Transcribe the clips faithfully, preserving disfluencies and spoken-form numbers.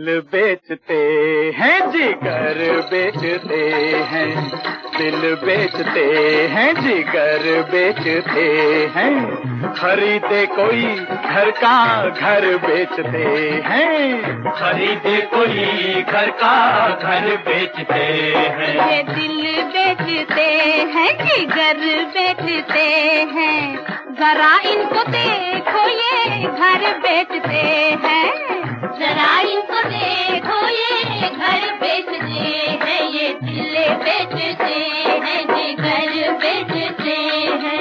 दिल बेचते हैं, जिगर बेचते हैं, दिल बेचते हैं, जिगर बेचते हैं। खरीदे कोई घर का घर बेचते हैं, खरीदे कोई घर का घर बेचते हैं। ये दिल बेचते हैं, जिगर बेचते हैं, जरा इनको देखो ये घर बेचते हैं, जरा इनको देखो ये घर बेचते हैं। ये दिल बेचते हैं, जिगर बेचते हैं।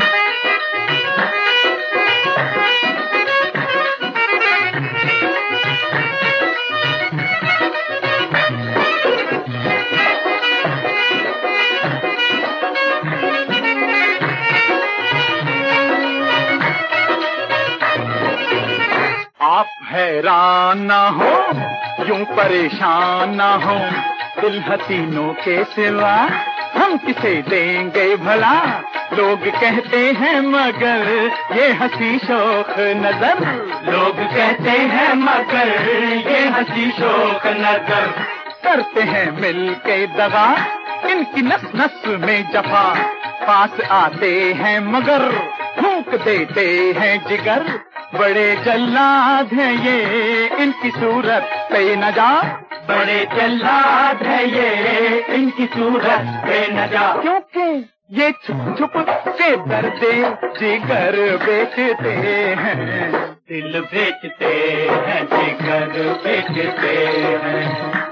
आप हैरान न हो, यूं परेशान न हो, दिल हसीनों के सिवा हम किसे देंगे भला। लोग कहते हैं मगर ये हंसी शोख नजर, लोग कहते हैं मगर ये हंसी शोक नजर। करते हैं मिल के दगा, इनकी नस नस में जफा, पास आते हैं मगर फूंक देते हैं जिगर। बड़े जल्लाद हैं ये, इनकी सूरत पे न जा, बड़े जल्लाद है ये, इनकी सूरत पे न जा। क्योंकि ये छुप छुप के दर्दे जिगर बेचते हैं, दिल बेचते हैं, जिगर बेचते हैं।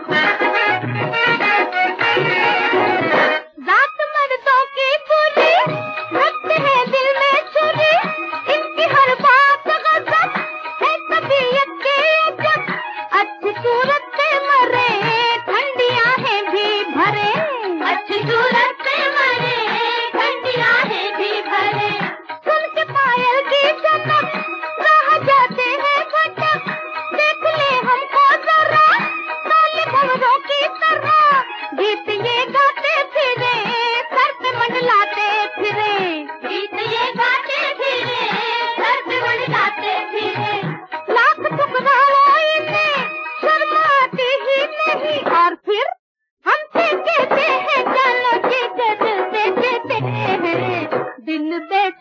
जात मर्दों की पूरी रखते हैं दिल में छुरी, इनकी हर बात गजब है, तबीयत के अजब। अच्छी सूरत से मरे, ठंडी आहें भी भरे, अच्छी सूरत से मरे, ठंडी आहें भी भरे। सुन के पायल की चमक रह जाते हैं भटक, देख ले हमको जरा काले भंवरों की तरह। गीत ये गाते फिरे, सर पे मंडलाते फिरे, गीत ये गाते फिरे, सर पे मंडलाते फिरे। लाख ठुकराओ इन्हें, शर्म आती ही नहीं, और फिर हमसे कहते हैं चलो जिगर बेचते हैं, दिल बेच